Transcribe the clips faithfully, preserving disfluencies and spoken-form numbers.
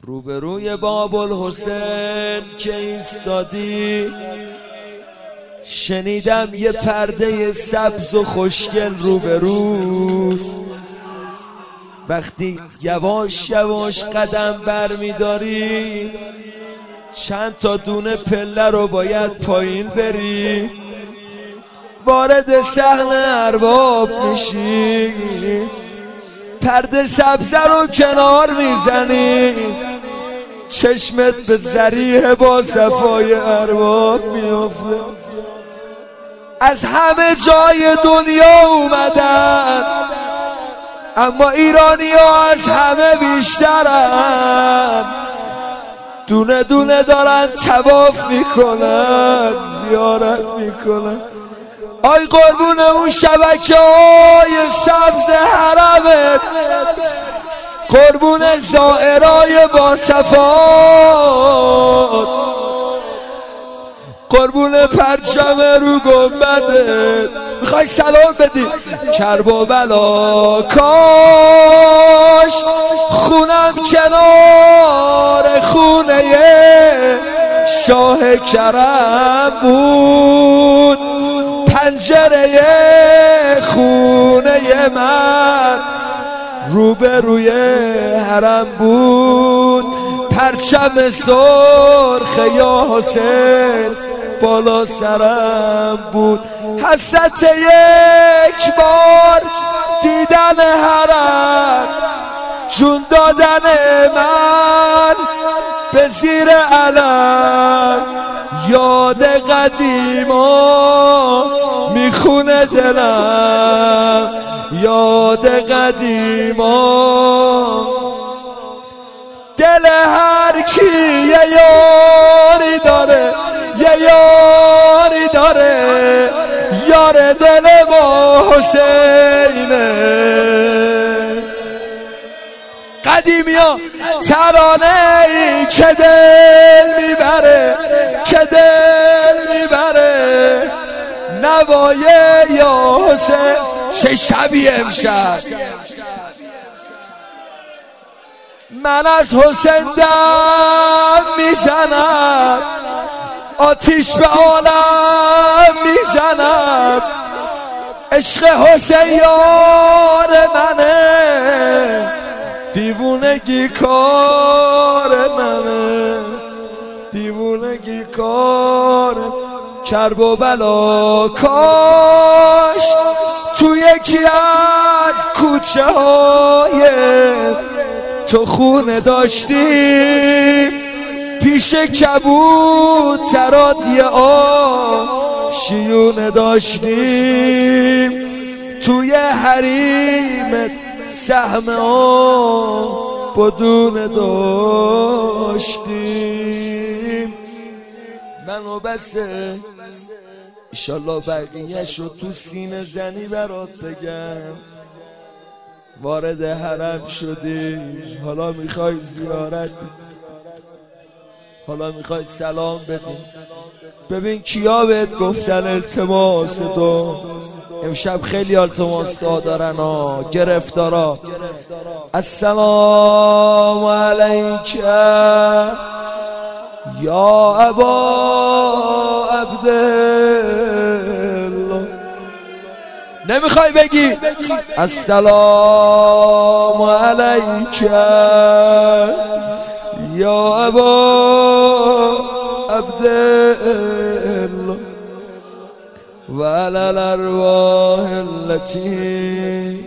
روبروی باب الحسین که ایستادی، شنیدم یه پرده سبز و خوشگل روبروست. وقتی یواش یواش قدم بر میداری، چند تا دونه پله رو باید پایین بری، وارد صحن ارباب میشی، پرده سبز رو کنار میزنی، چشمت به ذریح با صفای ارباب میافته. از همه جای دنیا اومدن، اما ایرانی ها از همه بیشترن، دونه دونه دارن طواف میکنن، زیارت میکنن. آی قربون اون شبکه های سبز حرمت، قربون زائرای با صفات، قربون پرچم رو گنبدت. میخوای سلام بدی کربلا، کاش خونم کنار خونه شاه کرم بود، پنجره خونه من روبروی حرم بود، پرچم سرخ یا حسین بالا سرم بود. حسرت یک بار دیدن حرم، جون دادن من به زیر علم، یاد قدیما میخونه دلم، یاد قدیما. دل هر کی یه یاری داره، یه یاری داره، یار دل ما حسینه. قدیمی ها ترانه ای که دل میبره، که دل میبره، نوای یا حسین. چه شبیه امشب، من از حسین دم میزنم، آتیش به عالم میزنم، عشق حسین یار منه، دیوونگی کار منه، دیوونگی کار. کرب و بلا، کاش تو یکی از کوچه های تو خونه داشتیم، پیش کبوترات یه آشیونه داشتیم، توی حریمت سهم آب بدونه داشتیم. منو بسه ایشالله بقیه شو تو سینه زنی برات بگم. وارد حرم شدی، حالا میخوای زیارت، حالا میخوای سلام بدی. ببین کیا بهت گفتن التماس دو، امشب خیلی التماس دعا دارن ها، گرفتارا. السلام علیک یا ابا عبدالله. نمیخوای بگی السلام علیک یا ابا عبدالله و علی الارواح التي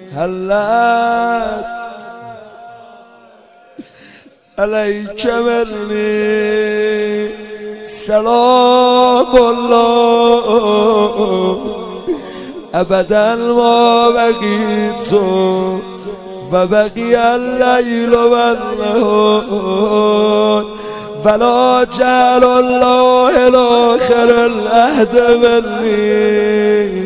حلت علیک منی سلام الله ابدا ما بقیت و بقی اللیل و النهار ولا جعل الله الاخر العهد منی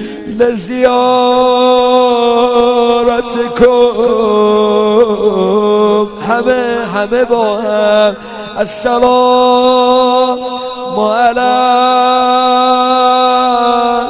لزیارتکم. همه همه با هم السلام علی